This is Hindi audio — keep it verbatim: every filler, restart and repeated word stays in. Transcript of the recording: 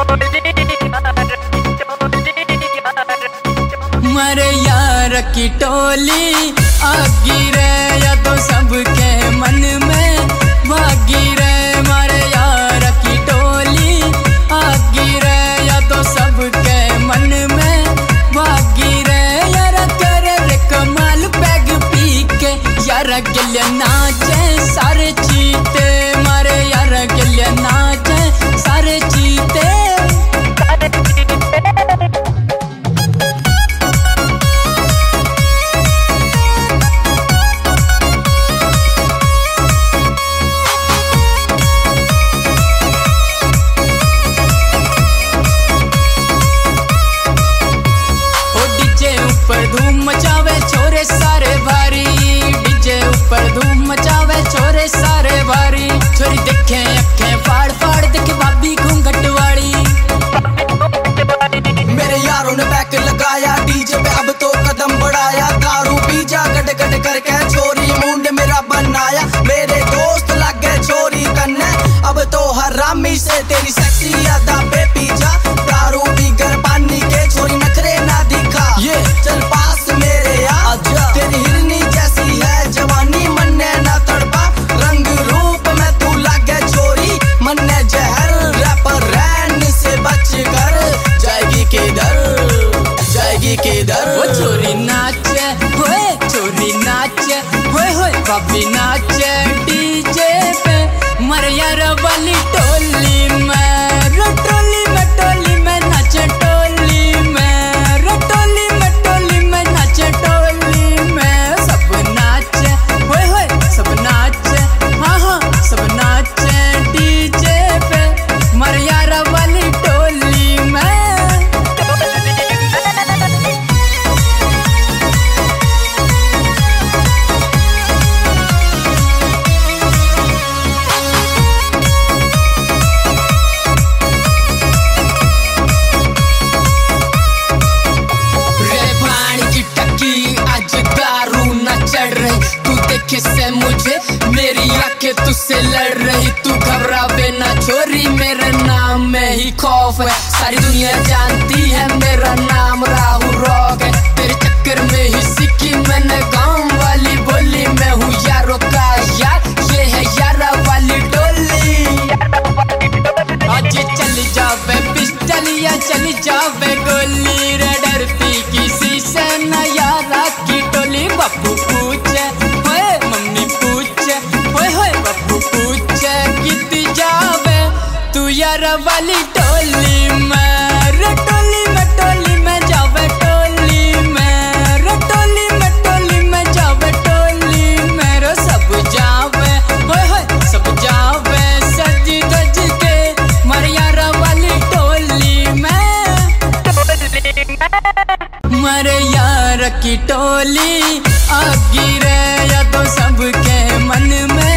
मरे यार की टोली आगी रे या तो सबके मन में भागी रे। मारे यार की टोली आगी रे या तो सबके मन में भागी रे। यार करे रे कमाल पैग पी के यार गिले नाचे सारे चीते। मारे यार गिले नाचे सारे चीते। ऊपर धूम मचावे छोरे सारे भारी, डीजे ऊपर धूम मचावे छोरे सारे भारी। छोरी देखे अखे फाड़ फाड़ देखे भाभी घूंघट वाली। मेरे यारों ने बैक लगाया डीजे पे अब तो कदम बढ़ाया। दारू पी जा गड गड करके छोरी मुंड मेरा बनाया। मेरे दोस्त लग गए छोरी कन्ने अब तो हरामी से तेरी सेक्सी यादा पे पी जा। दारू पी कर पानी के छोरी नखरे ना दिखा। ये चल पास मेरे यार तेरी हिरनी जैसी है जवानी मन्ने ना तड़पा। रंग रूप में तू लगे छोरी मन्ने जहर। रैपर रैन से बच कर जाएगी किधर जाएगी किधर। वो छोरी नाचे होए छोरी नाचे होए होए भाभी नाचे डीजे पे। मर यार वाली टोली में टोली में टोली में नाचे टोली में टोली में टोली में नाचे टोली में। सब नाचे होए होए सब नाचे हाँ हाँ सब नाचे डीजे पे। मर यार वाली टोली में। तू देखे से मुझे मेरी आंखें तुझसे लड़ रही। तू घबरावे ना छोरी मेरे नाम में ही खौफ है। सारी दुनिया जानती है मेरा नाम राहुल रॉक है। तेरे चक्कर में ही सीखी मैंने गाँव वाली बोली। मैं हूँ यारों का यार ये है यारा वाली टोली। आज चली जावे पिस्टल या चली जावे गोली रे। डरती किसी से न यारा की टोली। बापू पूछे होए मम्मी पूछे होए होए बापू पूछे किती जावे तू यार वाली टोली में। रे टोली में टोली में जावे टोली में टोली में टोली में जावे टोली में। रो सब जावे होए होए सब जावे सज धज के मर यार वाली टोली में। मरे यार की टोली आगी रे या तो सबके मन में